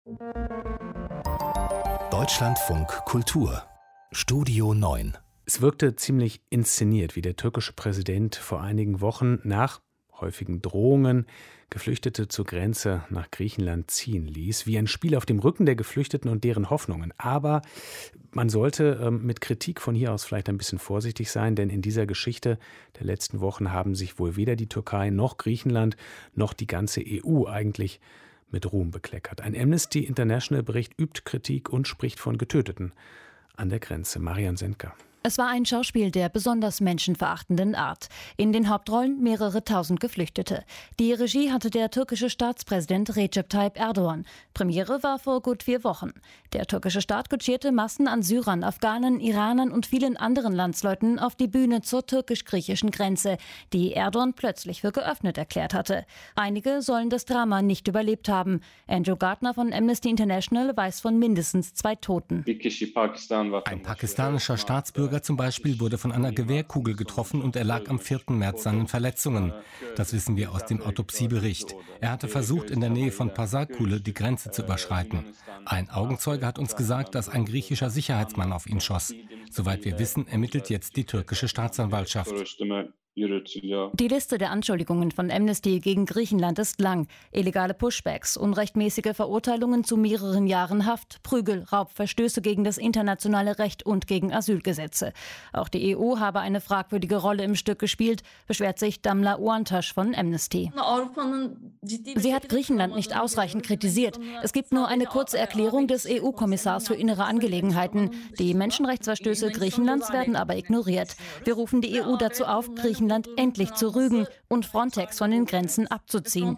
Deutschlandfunk Kultur Studio 9. Es wirkte ziemlich inszeniert, wie der türkische Präsident vor einigen Wochen nach häufigen Drohungen Geflüchtete zur Grenze nach Griechenland ziehen ließ, wie ein Spiel auf dem Rücken der Geflüchteten und deren Hoffnungen. Aber man sollte mit Kritik von hier aus vielleicht ein bisschen vorsichtig sein, denn in dieser Geschichte der letzten Wochen haben sich wohl weder die Türkei noch Griechenland noch die ganze EU eigentlich mit Ruhm bekleckert. Ein Amnesty International-Bericht übt Kritik und spricht von Getöteten an der Grenze. Marian Sendker. Es war ein Schauspiel der besonders menschenverachtenden Art. In den Hauptrollen mehrere tausend Geflüchtete. Die Regie hatte der türkische Staatspräsident Recep Tayyip Erdogan. Premiere war vor gut 4 Wochen. Der türkische Staat kutschierte Massen an Syrern, Afghanen, Iranern und vielen anderen Landsleuten auf die Bühne zur türkisch-griechischen Grenze, die Erdogan plötzlich für geöffnet erklärt hatte. Einige sollen das Drama nicht überlebt haben. Andrew Gardner von Amnesty International weiß von mindestens 2 Toten. Ein pakistanischer Staatsbürger zum Beispiel wurde von einer Gewehrkugel getroffen und erlag am 4. März seinen Verletzungen. Das wissen wir aus dem Autopsiebericht. Er hatte versucht, in der Nähe von Pasakule die Grenze zu überschreiten. Ein Augenzeuge hat uns gesagt, dass ein griechischer Sicherheitsmann auf ihn schoss. Soweit wir wissen, ermittelt jetzt die türkische Staatsanwaltschaft. Die Liste der Anschuldigungen von Amnesty gegen Griechenland ist lang. Illegale Pushbacks, unrechtmäßige Verurteilungen zu mehreren Jahren Haft, Prügel, Raub, Verstöße gegen das internationale Recht und gegen Asylgesetze. Auch die EU habe eine fragwürdige Rolle im Stück gespielt, beschwert sich Damla Uantaş von Amnesty. Sie hat Griechenland nicht ausreichend kritisiert. Es gibt nur eine kurze Erklärung des EU-Kommissars für innere Angelegenheiten. Die Menschenrechtsverstöße Griechenlands werden aber ignoriert. Wir rufen die EU dazu auf, Griechenland endlich zu rügen und Frontex von den Grenzen abzuziehen.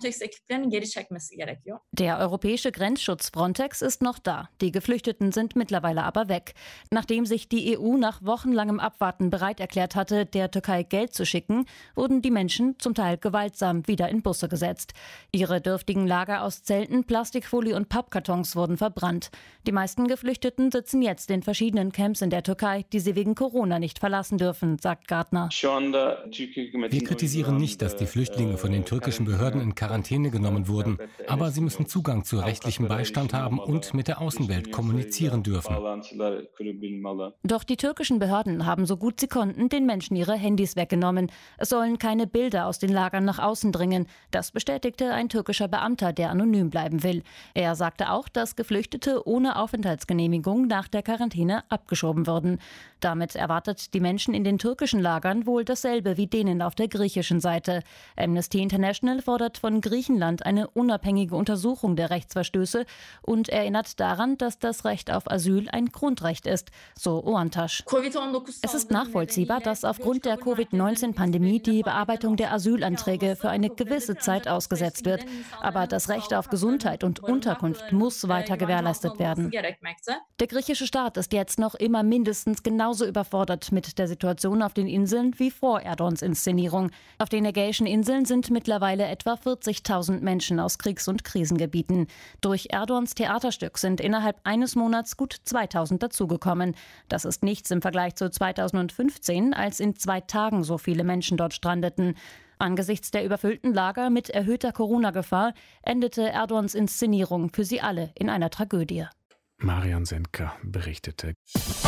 Der europäische Grenzschutz Frontex ist noch da. Die Geflüchteten sind mittlerweile aber weg. Nachdem sich die EU nach wochenlangem Abwarten bereit erklärt hatte, der Türkei Geld zu schicken, wurden die Menschen zum Teil gewaltsam wieder in Busse gesetzt. Ihre dürftigen Lager aus Zelten, Plastikfolie und Pappkartons wurden verbrannt. Die meisten Geflüchteten sitzen jetzt in verschiedenen Camps in der Türkei, die sie wegen Corona nicht verlassen dürfen, sagt Gardner. Wir kritisieren nicht, dass die Flüchtlinge von den türkischen Behörden in Quarantäne genommen wurden, aber sie müssen Zugang zu rechtlichem Beistand haben und mit der Außenwelt kommunizieren dürfen. Doch die türkischen Behörden haben so gut sie konnten den Menschen ihre Handys weggenommen. Es sollen keine Bilder aus den Lagern nach außen dringen. Das bestätigte ein türkischer Beamter, der anonym bleiben will. Er sagte auch, dass Geflüchtete ohne Aufenthaltsgenehmigung nach der Quarantäne abgeschoben würden. Damit erwartet die Menschen in den türkischen Lagern wohl dasselbe wie denen auf der griechischen Seite. Amnesty International fordert von Griechenland eine unabhängige Untersuchung der Rechtsverstöße und erinnert daran, dass das Recht auf Asyl ein Grundrecht ist, so Uantaş. Es ist nachvollziehbar, dass aufgrund der Covid-19-Pandemie die Bearbeitung der Asylanträge für eine gewisse Zeit ausgesetzt wird. Aber das Recht auf Gesundheit und Unterkunft muss weiter gewährleistet werden. Der griechische Staat ist jetzt noch immer mindestens genauso überfordert mit der Situation auf den Inseln wie vor Erdogans Inszenierung. Auf den Ägäischen Inseln sind mittlerweile etwa 40.000 Menschen aus Kriegs- und Krisengebieten. Durch Erdogans Theaterstück sind innerhalb eines Monats gut 2.000 dazugekommen. Das ist nichts im Vergleich zu 2015, als in 2 Tagen so viele Menschen dort strandeten. Angesichts der überfüllten Lager mit erhöhter Corona-Gefahr endete Erdogans Inszenierung für sie alle in einer Tragödie. Marian Sendker berichtete.